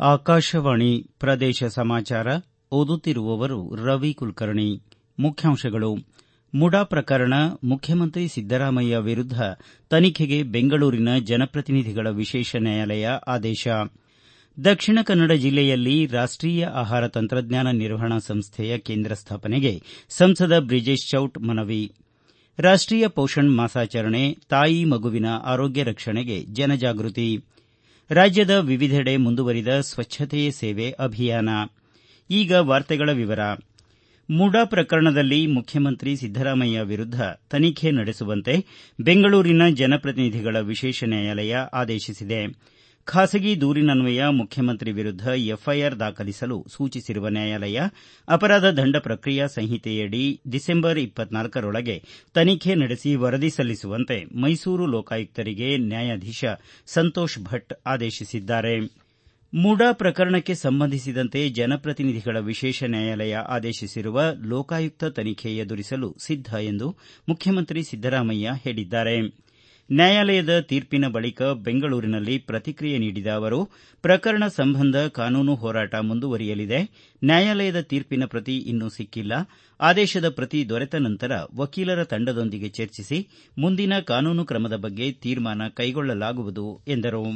ಆಕಾಶವಾಣಿ ಪ್ರದೇಶ ಸಮಾಚಾರ ಓದುತ್ತಿರುವವರು ರವಿ ಕುಲಕರ್ಣಿ. ಮುಖ್ಯಾಂಶಗಳು. ಮುಡಾ ಪ್ರಕರಣ, ಮುಖ್ಯಮಂತ್ರಿ ಸಿದ್ದರಾಮಯ್ಯ ವಿರುದ್ಧ ತನಿಖೆಗೆ ಬೆಂಗಳೂರಿನ ಜನಪ್ರತಿನಿಧಿಗಳ ವಿಶೇಷ ನ್ಯಾಯಾಲಯ ಆದೇಶ. ದಕ್ಷಿಣ ಕನ್ನಡ ಜಿಲ್ಲೆಯಲ್ಲಿ ರಾಷ್ಟೀಯ ಆಹಾರ ತಂತ್ರಜ್ಞಾನ ನಿರ್ವಹಣಾ ಸಂಸ್ಥೆಯ ಕೇಂದ್ರ ಸ್ಥಾಪನೆಗೆ ಸಂಸದ ಬ್ರಿಜೇಶ್ ಚೌಟ್ ಮನವಿ. ರಾಷ್ಟೀಯ ಪೋಷಣ್ ಮಾಸಾಚರಣೆ, ತಾಯಿ ಮಗುವಿನ ಆರೋಗ್ಯ ರಕ್ಷಣೆಗೆ ಜನಜಾಗೃತಿ. ರಾಜ್ಯದ ವಿವಿಧೆಡೆ ಮುಂದುವರಿದ ಸ್ವಚ್ಛತೆಯೇ ಸೇವೆ ಅಭಿಯಾನ. ಈಗ ವಾರ್ತೆಗಳ ವಿವರ. ಮುಡಾ ಪ್ರಕರಣದಲ್ಲಿ ಮುಖ್ಯಮಂತ್ರಿ ಸಿದ್ದರಾಮಯ್ಯ ವಿರುದ್ಧ ತನಿಖೆ ನಡೆಸುವಂತೆ ಬೆಂಗಳೂರಿನ ಜನಪ್ರತಿನಿಧಿಗಳ ವಿಶೇಷ ನ್ಯಾಯಾಲಯ ಆದೇಶಿಸಿದೆ. ಖಾಸಗಿ ದೂರಿನನ್ವಯ ಮುಖ್ಯಮಂತ್ರಿ ವಿರುದ್ಧ ಎಫ್ಐಆರ್ ದಾಖಲಿಸಲು ಸೂಚಿಸಿರುವ ನ್ಯಾಯಾಲಯ ಅಪರಾಧ ದಂಡ ಪ್ರಕ್ರಿಯಾ ಸಂಹಿತೆಯಡಿ ಡಿಸೆಂಬರ್ 24ರೊಳಗೆ ತನಿಖೆ ನಡೆಸಿ ವರದಿ ಸಲ್ಲಿಸುವಂತೆ ಮೈಸೂರು ಲೋಕಾಯುಕ್ತರಿಗೆ ನ್ಯಾಯಾಧೀಶ ಸಂತೋಷ್ ಭಟ್ ಆದೇಶಿಸಿದ್ದಾರೆ. ಮುಡಾ ಪ್ರಕರಣಕ್ಕೆ ಸಂಬಂಧಿಸಿದಂತೆ ಜನಪ್ರತಿನಿಧಿಗಳ ವಿಶೇಷ ನ್ಯಾಯಾಲಯ ಆದೇಶಿಸಿರುವ ಲೋಕಾಯುಕ್ತ ತನಿಖೆ ಎದುರಿಸಲು ಸಿದ್ಧ ಎಂದು ಮುಖ್ಯಮಂತ್ರಿ ಸಿದ್ದರಾಮಯ್ಯ ಹೇಳಿದ್ದಾರೆ. ನ್ಯಾಯಾಲಯದ ತೀರ್ಪಿನ ಬಳಿಕ ಬೆಂಗಳೂರಿನಲ್ಲಿ ಪ್ರತಿಕ್ರಿಯೆ ನೀಡಿದ ಅವರು, ಪ್ರಕರಣ ಸಂಬಂಧ ಕಾನೂನು ಹೋರಾಟ ಮುಂದುವರಿಯಲಿದೆ. ನ್ಯಾಯಾಲಯದ ತೀರ್ಪಿನ ಪ್ರತಿ ಇನ್ನೂ ಸಿಕ್ಕಿಲ್ಲ. ಆದೇಶದ ಪ್ರತಿ ದೊರೆತ ನಂತರ ವಕೀಲರ ತಂಡದೊಂದಿಗೆ ಚರ್ಚಿಸಿ ಮುಂದಿನ ಕಾನೂನು ಕ್ರಮದ ಬಗ್ಗೆ ತೀರ್ಮಾನ ಕೈಗೊಳ್ಳಲಾಗುವುದು ಎಂದರು.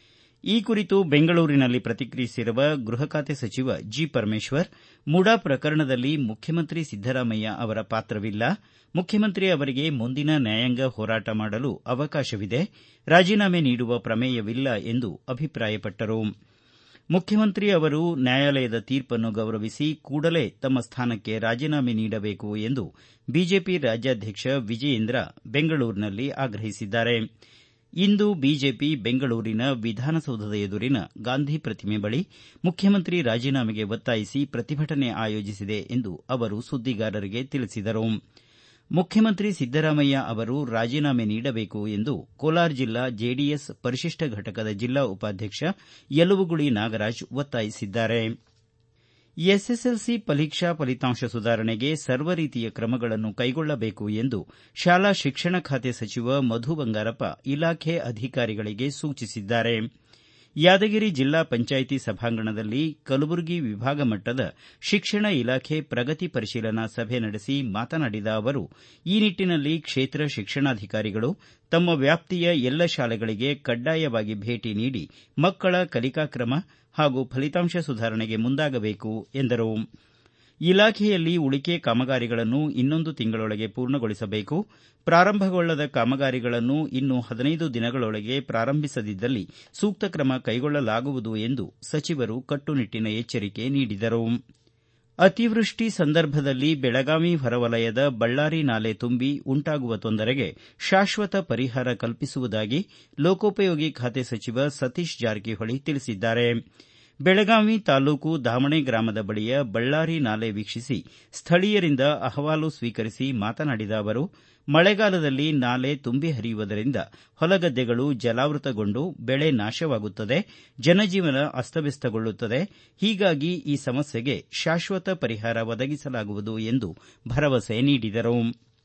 ಈ ಕುರಿತು ಬೆಂಗಳೂರಿನಲ್ಲಿ ಪ್ರತಿಕ್ರಿಯಿಸಿರುವ ಗೃಹ ಖಾತೆ ಸಚಿವ ಜಿ. ಪರಮೇಶ್ವರ್, ಮುಡಾ ಪ್ರಕರಣದಲ್ಲಿ ಮುಖ್ಯಮಂತ್ರಿ ಸಿದ್ದರಾಮಯ್ಯ ಅವರ ಪಾತ್ರವಿಲ್ಲ. ಮುಖ್ಯಮಂತ್ರಿ ಅವರಿಗೆ ಮುಂದಿನ ನ್ಯಾಯಾಂಗ ಹೋರಾಟ ಮಾಡಲು ಅವಕಾಶವಿದೆ. ರಾಜೀನಾಮೆ ನೀಡುವ ಪ್ರಮೇಯವಿಲ್ಲ ಎಂದು ಅಭಿಪ್ರಾಯಪಟ್ಟರು. ಮುಖ್ಯಮಂತ್ರಿ ಅವರು ನ್ಯಾಯಾಲಯದ ತೀರ್ಪನ್ನು ಗೌರವಿಸಿ ಕೂಡಲೇ ತಮ್ಮ ಸ್ಥಾನಕ್ಕೆ ರಾಜೀನಾಮೆ ನೀಡಬೇಕು ಎಂದು ಬಿಜೆಪಿ ರಾಜ್ಯಾಧ್ಯಕ್ಷ ವಿಜಯೇಂದ್ರ ಬೆಂಗಳೂರಿನಲ್ಲಿ ಆಗ್ರಹಿಸಿದ್ದಾರೆ. ಇಂದು ಬಿಜೆಪಿ ಬೆಂಗಳೂರಿನ ವಿಧಾನಸೌಧದ ಎದುರಿನ ಗಾಂಧಿ ಪ್ರತಿಮೆ ಬಳಿ ಮುಖ್ಯಮಂತ್ರಿ ರಾಜೀನಾಮೆಗೆ ಒತ್ತಾಯಿಸಿ ಪ್ರತಿಭಟನೆ ಆಯೋಜಿಸಿದೆ ಎಂದು ಅವರು ಸುದ್ದಿಗಾರರಿಗೆ ತಿಳಿಸಿದರು. ಮುಖ್ಯಮಂತ್ರಿ ಸಿದ್ದರಾಮಯ್ಯ ಅವರು ರಾಜೀನಾಮೆ ನೀಡಬೇಕು ಎಂದು ಕೋಲಾರ ಜಿಲ್ಲಾ ಜೆಡಿಎಸ್ ಪರಿಶಿಷ್ಟ ಘಟಕದ ಜಿಲ್ಲಾ ಉಪಾಧ್ಯಕ್ಷ ಯಲುವುಗುಳಿ ನಾಗರಾಜ್ ಒತ್ತಾಯಿಸಿದ್ದಾರೆ. ಎಸ್ಎಸ್ಎಲ್ಸಿ ಪರೀಕ್ಷಾ ಫಲಿತಾಂಶ ಸುಧಾರಣೆಗೆ ಸರ್ವ ರೀತಿಯ ಕ್ರಮಗಳನ್ನು ಕೈಗೊಳ್ಳಬೇಕು ಎಂದು ಶಾಲಾ ಶಿಕ್ಷಣ ಖಾತೆ ಸಚಿವ ಮಧು ಬಂಗಾರಪ್ಪ ಇಲಾಖೆ ಅಧಿಕಾರಿಗಳಿಗೆ ಸೂಚಿಸಿದ್ದಾರೆ. ಯಾದಗಿರಿ ಜಿಲ್ಲಾ ಪಂಚಾಯಿತಿ ಸಭಾಂಗಣದಲ್ಲಿ ಕಲಬುರಗಿ ವಿಭಾಗ ಮಟ್ಟದ ಶಿಕ್ಷಣ ಇಲಾಖೆ ಪ್ರಗತಿ ಪರಿಶೀಲನಾ ಸಭೆ ನಡೆಸಿ ಮಾತನಾಡಿದ ಅವರು, ಈ ನಿಟ್ಟನಲ್ಲಿ ಕ್ಷೇತ್ರ ಶಿಕ್ಷಣಾಧಿಕಾರಿಗಳು ತಮ್ಮ ವ್ಯಾಪ್ತಿಯ ಎಲ್ಲ ಶಾಲೆಗಳಿಗೆ ಕಡ್ಡಾಯವಾಗಿ ಭೇಟಿ ನೀಡಿ ಮಕ್ಕಳ ಕಲಿಕಾ ಕ್ರಮ ಹಾಗೂ ಫಲಿತಾಂಶ ಸುಧಾರಣೆಗೆ ಮುಂದಾಗಬೇಕು ಎಂದರು. ಇಲಾಖೆಯಲ್ಲಿ ಉಳಿಕೆ ಕಾಮಗಾರಿಗಳನ್ನು ಇನ್ನೊಂದು ತಿಂಗಳೊಳಗೆ ಪೂರ್ಣಗೊಳಿಸಬೇಕು. ಪ್ರಾರಂಭಗೊಳ್ಳದ ಕಾಮಗಾರಿಗಳನ್ನು ಇನ್ನು 15 ದಿನಗಳೊಳಗೆ ಪ್ರಾರಂಭಿಸದಿದ್ದಲ್ಲಿ ಸೂಕ್ತ ಕ್ರಮ ಕೈಗೊಳ್ಳಲಾಗುವುದು ಎಂದು ಸಚಿವರು ಕಟ್ಟುನಿಟ್ಟಿನ ಎಚ್ಚರಿಕೆ ನೀಡಿದರು. ಅತಿವೃಷ್ಟಿ ಸಂದರ್ಭದಲ್ಲಿ ಬೆಳಗಾವಿ ಹೊರವಲಯದ ಬಳ್ಳಾರಿ ನಾಲೆ ತುಂಬಿ ಉಂಟಾಗುವ ತೊಂದರೆಗೆ ಶಾಶ್ವತ ಪರಿಹಾರ ಕಲ್ಪಿಸುವುದಾಗಿ ಲೋಕೋಪಯೋಗಿ ಖಾತೆ ಸಚಿವ ಸತೀಶ್ ಜಾರಕಿಹೊಳಿ ತಿಳಿಸಿದ್ದಾರೆ. ಬೆಳಗಾವಿ ತಾಲೂಕು ದಾಮಣೆ ಗ್ರಾಮದ ಬಳಿಯ ಬಳ್ಳಾರಿ ನಾಲೆ ವೀಕ್ಷಿಸಿ ಸ್ಥಳೀಯರಿಂದ ಅಹವಾಲು ಸ್ವೀಕರಿಸಿ ಮಾತನಾಡಿದ ಅವರು, ಮಳೆಗಾಲದಲ್ಲಿ ನಾಲೆ ತುಂಬಿ ಹರಿಯುವುದರಿಂದ ಹೊಲಗದ್ದೆಗಳು ಜಲಾವೃತಗೊಂಡು ಬೆಳೆ ನಾಶವಾಗುತ್ತದೆ, ಜನಜೀವನ ಅಸ್ತವ್ಯಸ್ತಗೊಳ್ಳುತ್ತದೆ. ಹೀಗಾಗಿ ಈ ಸಮಸ್ಯೆಗೆ ಶಾಶ್ವತ ಪರಿಹಾರ ಒದಗಿಸಲಾಗುವುದು ಎಂದು ಭರವಸೆ ನೀಡಿದರು.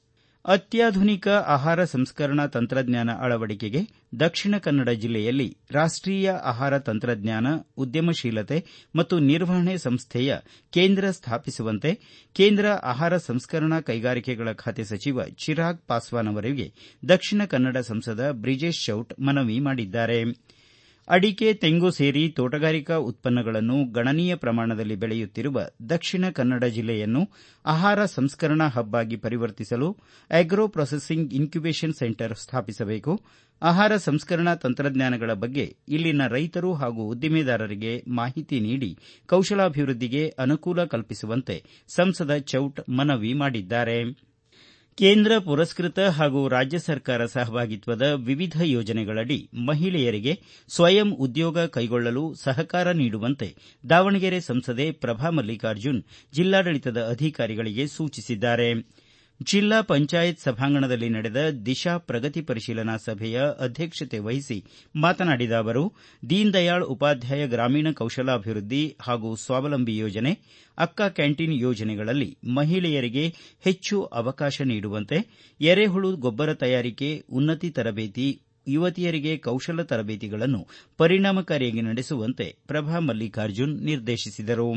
ಅತ್ಯಾಧುನಿಕ ಆಹಾರ ಸಂಸ್ಕರಣಾ ತಂತ್ರಜ್ಞಾನ ಅಳವಡಿಕೆಗೆ ದಕ್ಷಿಣ ಕನ್ನಡ ಜಿಲ್ಲೆಯಲ್ಲಿ ರಾಷ್ಟೀಯ ಆಹಾರ ತಂತ್ರಜ್ಞಾನ ಉದ್ಯಮಶೀಲತೆ ಮತ್ತು ನಿರ್ವಹಣೆ ಸಂಸ್ಥೆಯ ಕೇಂದ್ರ ಸ್ಥಾಪಿಸುವಂತೆ ಕೇಂದ್ರ ಆಹಾರ ಸಂಸ್ಕರಣಾ ಕೈಗಾರಿಕೆಗಳ ಖಾತೆ ಸಚಿವ ಚಿರಾಗ್ ಪಾಸ್ವಾನ್ ಅವರಿಗೆ ದಕ್ಷಿಣ ಕನ್ನಡ ಸಂಸದ ಬ್ರಿಜೇಶ್ ಚೌಟ್ ಮನವಿ ಮಾಡಿದ್ದಾರೆ. ಅಡಿಕೆ, ತೆಂಗು ಸೇರಿ ತೋಟಗಾರಿಕಾ ಉತ್ಪನ್ನಗಳನ್ನು ಗಣನೀಯ ಪ್ರಮಾಣದಲ್ಲಿ ಬೆಳೆಯುತ್ತಿರುವ ದಕ್ಷಿಣ ಕನ್ನಡ ಜಿಲ್ಲೆಯನ್ನು ಆಹಾರ ಸಂಸ್ಕರಣಾ ಹಬ್ ಆಗಿ ಪರಿವರ್ತಿಸಲು ಆಗ್ರೋ ಪ್ರೊಸೆಸಿಂಗ್ ಇನ್ಕ್ಯುಬೇಷನ್ ಸೆಂಟರ್ ಸ್ಥಾಪಿಸಬೇಕು. ಆಹಾರ ಸಂಸ್ಕರಣಾ ತಂತ್ರಜ್ಞಾನಗಳ ಬಗ್ಗೆ ಇಲ್ಲಿನ ರೈತರು ಹಾಗೂ ಉದ್ದಿಮೆದಾರರಿಗೆ ಮಾಹಿತಿ ನೀಡಿ ಕೌಶಲಾಭಿವೃದ್ಧಿಗೆ ಅನುಕೂಲ ಕಲ್ಪಿಸುವಂತೆ ಸಂಸದ ಚೌಟ್ ಮನವಿ ಮಾಡಿದ್ದಾರೆ. ಕೇಂದ್ರ ಪುರಸ್ಕೃತ ಹಾಗೂ ರಾಜ್ಯ ಸರ್ಕಾರ ಸಹಭಾಗಿತ್ವದ ವಿವಿಧ ಯೋಜನೆಗಳಡಿ ಮಹಿಳೆಯರಿಗೆ ಸ್ವಯಂ ಉದ್ಯೋಗ ಕೈಗೊಳ್ಳಲು ಸಹಕಾರ ನೀಡುವಂತೆ ದಾವಣಗೆರೆ ಸಂಸದೆ ಪ್ರಭಾ ಮಲ್ಲಿಕಾರ್ಜುನ್ ಜಿಲ್ಲಾಡಳಿತದ ಅಧಿಕಾರಿಗಳಿಗೆ ಸೂಚಿಸಿದ್ದಾರೆ. ಜಿಲ್ಲಾ ಪಂಚಾಯತ್ ಸಭಾಂಗಣದಲ್ಲಿ ನಡೆದ ದಿಶಾ ಪ್ರಗತಿ ಪರಿಶೀಲನಾ ಸಭೆಯ ಅಧ್ಯಕ್ಷತೆ ವಹಿಸಿ ಮಾತನಾಡಿದ ಅವರು, ದೀನ್ ದಯಾಳ್ ಉಪಾಧ್ಯಾಯ ಗ್ರಾಮೀಣ ಕೌಶಲಾಭಿವೃದ್ಧಿ ಹಾಗೂ ಸ್ವಾವಲಂಬಿ ಯೋಜನೆ, ಅಕ್ಕ ಕ್ಯಾಂಟೀನ್ ಯೋಜನೆಗಳಲ್ಲಿ ಮಹಿಳೆಯರಿಗೆ ಹೆಚ್ಚು ಅವಕಾಶ ನೀಡುವಂತೆ, ಎರೆಹುಳು ಗೊಬ್ಬರ ತಯಾರಿಕೆ, ಉನ್ನತಿ ತರಬೇತಿ ಯುವತಿಯರಿಗೆ ಕೌಶಲ ತರಬೇತಿಗಳನ್ನು ಪರಿಣಾಮಕಾರಿಯಾಗಿ ನಡೆಸುವಂತೆ ಪ್ರಭಾ ಮಲ್ಲಿಕಾರ್ಜುನ್ ನಿರ್ದೇಶಿಸಿದರು.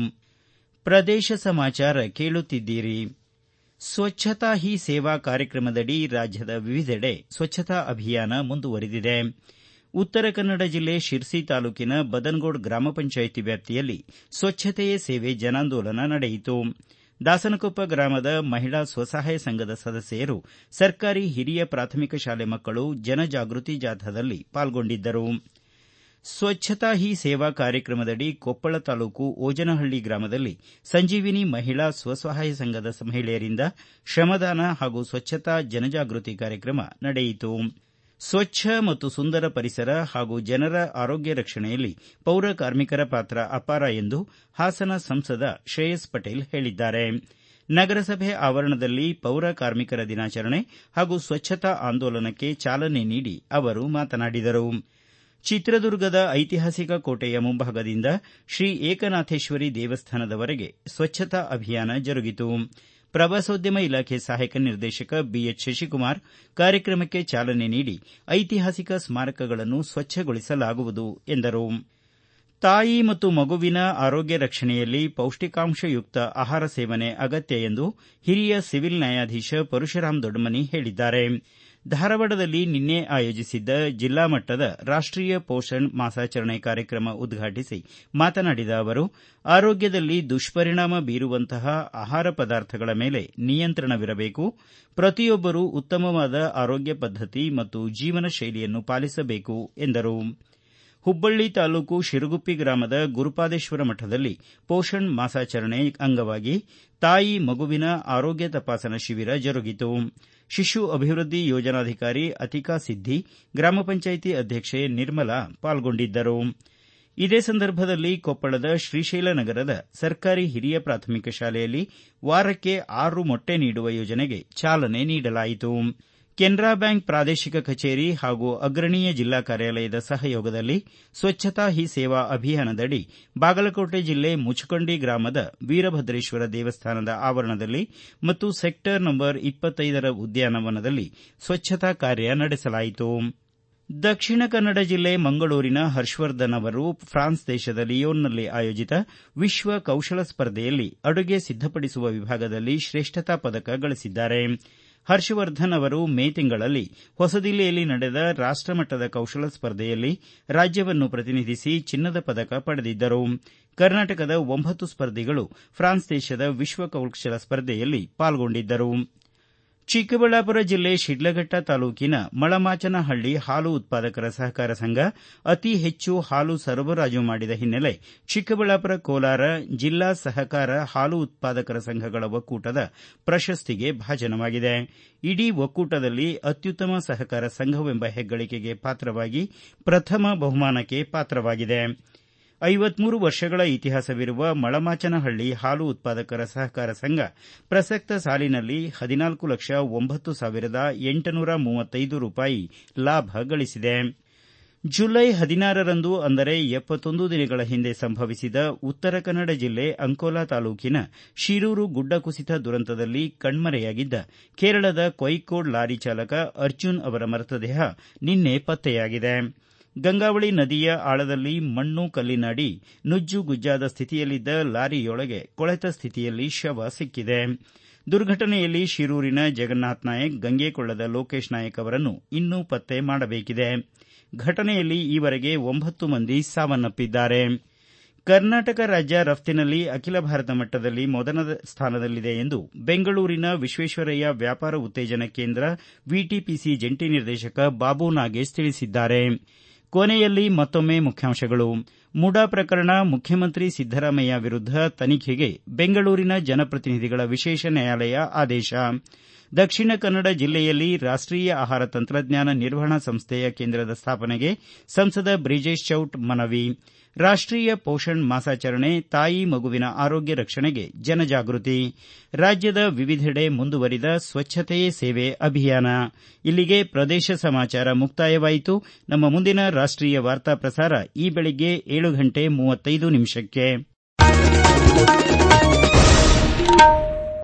ಪ್ರದೇಶ ಸಮಾಚಾರ ಕೇಳುತ್ತಿದ್ದೀರಿ. ಸ್ವಚ್ಛತಾ ಹಿ ಸೇವಾ ಕಾರ್ಯಕ್ರಮದಡಿ ರಾಜ್ಯದ ವಿವಿಧೆಡೆ ಸ್ವಚ್ಛತಾ ಅಭಿಯಾನ ಮುಂದುವರೆದಿದೆ. ಉತ್ತರ ಕನ್ನಡ ಜಿಲ್ಲೆ ಶಿರಸಿ ತಾಲೂಕಿನ ಬದನಗೋಡ್ ಗ್ರಾಮ ಪಂಚಾಯಿತಿ ವ್ಯಾಪ್ತಿಯಲ್ಲಿ ಸ್ವಚ್ಛತೆಯೇ ಸೇವೆ ಜನಾಂದೋಲನ ನಡೆಯಿತು. ದಾಸನಕೊಪ್ಪ ಗ್ರಾಮದ ಮಹಿಳಾ ಸ್ವಸಹಾಯ ಸಂಘದ ಸದಸ್ಯರು ಸರ್ಕಾರಿ ಹಿರಿಯ ಪ್ರಾಥಮಿಕ ಶಾಲೆ ಮಕ್ಕಳು ಜನಜಾಗೃತಿ ಜಾಥಾದಲ್ಲಿ ಪಾಲ್ಗೊಂಡಿದ್ದರು. ಸ್ವಚ್ಛತಾ ಹಿ ಸೇವಾ ಕಾರ್ಯಕ್ರಮದಡಿ ಕೊಪ್ಪಳ ತಾಲೂಕು ಓಜನಹಳ್ಳಿ ಗ್ರಾಮದಲ್ಲಿ ಸಂಜೀವಿನಿ ಮಹಿಳಾ ಸ್ವಸಹಾಯ ಸಂಘದ ಮಹಿಳೆಯರಿಂದ ಶ್ರಮದಾನ ಹಾಗೂ ಸ್ವಚ್ಛತಾ ಜನಜಾಗೃತಿ ಕಾರ್ಯಕ್ರಮ ನಡೆಯಿತು. ಸ್ವಚ್ಛ ಮತ್ತು ಸುಂದರ ಪರಿಸರ ಹಾಗೂ ಜನರ ಆರೋಗ್ಯ ರಕ್ಷಣೆಯಲ್ಲಿ ಪೌರ ಕಾರ್ಮಿಕರ ಪಾತ್ರ ಅಪಾರ ಎಂದು ಹಾಸನ ಸಂಸದ ಶ್ರೇಯಸ್ ಪಟೇಲ್ ಹೇಳಿದ್ದಾರೆ. ನಗರಸಭೆ ಆವರಣದಲ್ಲಿ ಪೌರ ಕಾರ್ಮಿಕರ ದಿನಾಚರಣೆ ಹಾಗೂ ಸ್ವಚ್ಛತಾ ಆಂದೋಲನಕ್ಕೆ ಚಾಲನೆ ನೀಡಿ ಅವರು ಮಾತನಾಡಿದರು. ಚಿತ್ರದುರ್ಗದ ಐತಿಹಾಸಿಕ ಕೋಟೆಯ ಮುಂಭಾಗದಿಂದ ಶ್ರೀ ಏಕನಾಥೇಶ್ವರಿ ದೇವಸ್ಥಾನದವರೆಗೆ ಸ್ವಚ್ಛತಾ ಅಭಿಯಾನ ಜರುಗಿತು. ಪ್ರವಾಸೋದ್ಯಮ ಇಲಾಖೆ ಸಹಾಯಕ ನಿರ್ದೇಶಕ ಬಿಎಚ್ ಶಶಿಕುಮಾರ್ ಕಾರ್ಯಕ್ರಮಕ್ಕೆ ಚಾಲನೆ ನೀಡಿ ಐತಿಹಾಸಿಕ ಸ್ಮಾರಕಗಳನ್ನು ಸ್ವಚ್ಛಗೊಳಿಸಲಾಗುವುದು ಎಂದರು. ತಾಯಿ ಮತ್ತು ಮಗುವಿನ ಆರೋಗ್ಯ ರಕ್ಷಣೆಯಲ್ಲಿ ಪೌಷ್ಟಿಕಾಂಶಯುಕ್ತ ಆಹಾರ ಸೇವನೆ ಅಗತ್ಯ ಎಂದು ಹಿರಿಯ ಸಿವಿಲ್ ನ್ಯಾಯಾಧೀಶ ಪರಶುರಾಮ್ ದೊಡ್ಡಮನಿ ಹೇಳಿದ್ದಾರೆ. ಧಾರವಾಡದಲ್ಲಿ ನಿನ್ನೆ ಆಯೋಜಿಸಿದ್ದ ಜಿಲ್ಲಾ ಮಟ್ಟದ ರಾಷ್ಟೀಯ ಪೋಷಣ್ ಮಾಸಾಚರಣೆ ಕಾರ್ಯಕ್ರಮ ಉದ್ಘಾಟಿಸಿ ಮಾತನಾಡಿದ ಅವರು, ಆರೋಗ್ಯದಲ್ಲಿ ದುಷ್ಪರಿಣಾಮ ಬೀರುವಂತಹ ಆಹಾರ ಪದಾರ್ಥಗಳ ಮೇಲೆ ನಿಯಂತ್ರಣವಿರಬೇಕು. ಪ್ರತಿಯೊಬ್ಬರೂ ಉತ್ತಮವಾದ ಆರೋಗ್ಯ ಪದ್ಧತಿ ಮತ್ತು ಜೀವನ ಶೈಲಿಯನ್ನು ಪಾಲಿಸಬೇಕು ಎಂದರು. ಹುಬ್ಬಳ್ಳಿ ತಾಲೂಕು ಶಿರಗುಪ್ಪಿ ಗ್ರಾಮದ ಗುರುಪಾದೇಶ್ವರ ಮಠದಲ್ಲಿ ಪೋಷಣ್ ಮಾಸಾಚರಣೆ ಅಂಗವಾಗಿ ತಾಯಿ ಮಗುವಿನ ಆರೋಗ್ಯ ತಪಾಸಣಾ ಶಿಬಿರ ಜರುಗಿತು. ಶಿಶು ಅಭಿವೃದ್ಧಿ ಯೋಜನಾಧಿಕಾರಿ ಅತಿಕಾ ಸಿದ್ದಿ, ಗ್ರಾಮ ಪಂಚಾಯಿತಿ ಅಧ್ಯಕ್ಷೆ ನಿರ್ಮಲಾ ಪಾಲ್ಗೊಂಡಿದ್ದರು. ಇದೇ ಸಂದರ್ಭದಲ್ಲಿ ಕೊಪ್ಪಳದ ಶ್ರೀಶೈಲ ನಗರದ ಸರ್ಕಾರಿ ಹಿರಿಯ ಪ್ರಾಥಮಿಕ ಶಾಲೆಯಲ್ಲಿ ವಾರಕ್ಕೆ 6 ಮೊಟ್ಟೆ ನೀಡುವ ಯೋಜನೆಗೆ ಚಾಲನೆ ನೀಡಲಾಯಿತು. ಕೆನರಾ ಬ್ಯಾಂಕ್ ಪ್ರಾದೇಶಿಕ ಕಚೇರಿ ಹಾಗೂ ಅಗ್ರಣೀಯ ಜಿಲ್ಲಾ ಕಾರ್ಯಾಲಯದ ಸಹಯೋಗದಲ್ಲಿ ಸ್ವಚ್ಛತಾ ಹಿ ಸೇವಾ ಅಭಿಯಾನದಡಿ ಬಾಗಲಕೋಟೆ ಜಿಲ್ಲೆ ಮುಚಕೊಂಡಿ ಗ್ರಾಮದ ವೀರಭದ್ರೇಶ್ವರ ದೇವಸ್ಥಾನದ ಆವರಣದಲ್ಲಿ ಮತ್ತು ಸೆಕ್ಟರ್ ನಂಬರ್ 25ರ ಉದ್ಯಾನವನದಲ್ಲಿ ಸ್ವಚ್ಛತಾ ಕಾರ್ಯ ನಡೆಸಲಾಯಿತು. ದಕ್ಷಿಣ ಕನ್ನಡ ಜಿಲ್ಲೆ ಮಂಗಳೂರಿನ ಹರ್ಷವರ್ಧನ್ ಅವರು ಫ್ರಾನ್ಸ್ ದೇಶದ ಲಿಯೋನ್ನಲ್ಲಿ ಆಯೋಜಿತ ವಿಶ್ವ ಕೌಶಲ ಸ್ಪರ್ಧೆಯಲ್ಲಿ ಅಡುಗೆ ಸಿದ್ದಪಡಿಸುವ ವಿಭಾಗದಲ್ಲಿ ಶ್ರೇಷ್ಠತಾ ಪದಕ ಗಳಿಸಿದ್ದಾರೆ. ಹರ್ಷವರ್ಧನ್ ಅವರು ಮೇ ತಿಂಗಳಲ್ಲಿ ಹೊಸದಿಲ್ಲಿಯಲ್ಲಿ ನಡೆದ ರಾಷ್ಟಮಟ್ಟದ ಕೌಶಲ ಸ್ಪರ್ಧೆಯಲ್ಲಿ ರಾಜ್ಯವನ್ನು ಪ್ರತಿನಿಧಿಸಿ ಚಿನ್ನದ ಪದಕ ಪಡೆದಿದ್ದರು. ಕರ್ನಾಟಕದ 9 ಸ್ಪರ್ಧಿಗಳು ಫ್ರಾನ್ಸ್ ದೇಶದ ವಿಶ್ವ ಕೌಶಲ ಸ್ಪರ್ಧೆಯಲ್ಲಿ ಪಾಲ್ಗೊಂಡಿದ್ದರು. ಚಿಕ್ಕಬಳ್ಳಾಪುರ ಜಿಲ್ಲೆ ಶಿಡ್ಲಘಟ್ಟ ತಾಲೂಕಿನ ಮಳಮಾಚನಹಳ್ಳಿ ಹಾಲು ಉತ್ಪಾದಕರ ಸಹಕಾರ ಸಂಘ ಅತಿ ಹೆಚ್ಚು ಹಾಲು ಸರಬರಾಜು ಮಾಡಿದ ಹಿನ್ನೆಲೆ ಚಿಕ್ಕಬಳ್ಳಾಪುರ ಕೋಲಾರ ಜಿಲ್ಲಾ ಸಹಕಾರ ಹಾಲು ಉತ್ಪಾದಕರ ಸಂಘಗಳ ಒಕ್ಕೂಟದ ಪ್ರಶಸ್ತಿಗೆ ಭಾಜನವಾಗಿದೆ. ಇಡೀ ಒಕ್ಕೂಟದಲ್ಲಿ ಅತ್ಯುತ್ತಮ ಸಹಕಾರ ಸಂಘವೆಂಬ ಹೆಗ್ಗಳಿಕೆಗೆ ಪಾತ್ರವಾಗಿ ಪ್ರಥಮ ಬಹುಮಾನಕ್ಕೆ ಪಾತ್ರವಾಗಿದೆ. 53 ವರ್ಷಗಳ ಇತಿಹಾಸವಿರುವ ಮಳಮಾಚನಹಳ್ಳಿ ಹಾಲು ಉತ್ಪಾದಕರ ಸಹಕಾರ ಸಂಘ ಪ್ರಸಕ್ತ ಸಾಲಿನಲ್ಲಿ 14,09,835 ರೂಪಾಯಿ ಲಾಭ ಗಳಿಸಿದೆ. ಜುಲೈ 16ರಂದು ಅಂದರೆ 71 ದಿನಗಳ ಹಿಂದೆ ಸಂಭವಿಸಿದ ಉತ್ತರ ಕನ್ನಡ ಜಿಲ್ಲೆ ಅಂಕೋಲಾ ತಾಲೂಕಿನ ಶಿರೂರು ಗುಡ್ಡ ಕುಸಿತ ದುರಂತದಲ್ಲಿ ಕಣ್ಮರೆಯಾಗಿದ್ದ ಕೇರಳದ ಕೊಯಿಕೋಡ್ ಲಾರಿ ಚಾಲಕ ಅರ್ಜುನ್ ಅವರ ಮೃತದೇಹ ನಿನ್ನೆ ಪತ್ತೆಯಾಗಿದೆ. ಗಂಗಾವಳಿ ನದಿಯ ಆಳದಲ್ಲಿ ಮಣ್ಣು ಕಲ್ಲಿನಾಡಿ ನುಜ್ಜುಗುಜ್ಜಾದ ಸ್ಥಿತಿಯಲ್ಲಿದ್ದ ಲಾರಿಯೊಳಗೆ ಕೊಳೆತ ಸ್ಥಿತಿಯಲ್ಲಿ ಶವ ಸಿಕ್ಕಿದೆ. ದುರ್ಘಟನೆಯಲ್ಲಿ ಶಿರೂರಿನ ಜಗನ್ನಾಥ್ ನಾಯಕ್, ಗಂಗೆಕೊಳ್ಳದ ಲೋಕೇಶ್ ನಾಯಕ್ ಅವರನ್ನು ಇನ್ನೂ ಪತ್ತೆ ಮಾಡಬೇಕಿದೆ. ಘಟನೆಯಲ್ಲಿ ಈವರೆಗೆ 9 ಮಂದಿ ಸಾವನ್ನಪ್ಪಿದ್ದಾರೆ. ಕರ್ನಾಟಕ ರಾಜ್ಯ ರಫ್ತಿನಲ್ಲಿ ಅಖಿಲ ಭಾರತ ಮಟ್ಟದಲ್ಲಿ ಮೊದಲ ಸ್ಥಾನದಲ್ಲಿದೆ ಎಂದು ಬೆಂಗಳೂರಿನ ವಿಶ್ವೇಶ್ವರಯ್ಯ ವ್ಯಾಪಾರ ಉತ್ತೇಜನ ಕೇಂದ್ರ ವಿಟಿಪಿಸಿ ಜಂಟಿ ನಿರ್ದೇಶಕ ಬಾಬು ನಾಗೇಶ್ ತಿಳಿಸಿದ್ದಾರೆ. ಕೊನೆಯಲ್ಲಿ ಮತ್ತೊಮ್ಮೆ ಮುಖ್ಯಾಂಶಗಳು. ಮುಡಾ ಪ್ರಕರಣ ಮುಖ್ಯಮಂತ್ರಿ ಸಿದ್ದರಾಮಯ್ಯ ವಿರುದ್ಧ ತನಿಖೆಗೆ ಬೆಂಗಳೂರಿನ ಜನಪ್ರತಿನಿಧಿಗಳ ವಿಶೇಷ ನ್ಯಾಯಾಲಯ ಆದೇಶ. ದಕ್ಷಿಣ ಕನ್ನಡ ಜಿಲ್ಲೆಯಲ್ಲಿ ರಾಷ್ಟೀಯ ಆಹಾರ ತಂತ್ರಜ್ಞಾನ ನಿರ್ವಹಣಾ ಸಂಸ್ಥೆಯ ಕೇಂದ್ರದ ಸ್ಥಾಪನೆಗೆ ಸಂಸದ ಬ್ರಿಜೇಶ್ ಚೌಟ್ ಮನವಿ. ರಾಷ್ಟೀಯ ಪೋಷಣ್ ಮಾಸಾಚರಣೆ ತಾಯಿ ಮಗುವಿನ ಆರೋಗ್ಯ ರಕ್ಷಣೆಗೆ ಜನಜಾಗೃತಿ. ರಾಜ್ಯದ ವಿವಿಧೆಡೆ ಮುಂದುವರಿದ ಸ್ವಚ್ಛತೆಯೇ ಸೇವೆ ಅಭಿಯಾನ. ಇಲ್ಲಿಗೆ ಪ್ರದೇಶ ಸಮಾಚಾರ ಮುಕ್ತಾಯವಾಯಿತು. ನಮ್ಮ ಮುಂದಿನ ರಾಷ್ಟೀಯ ವಾರ್ತಾ ಪ್ರಸಾರ ಈ ಬೆಳಿಗ್ಗೆ 7:35 ನಿಮಿಷಕ್ಕೆ.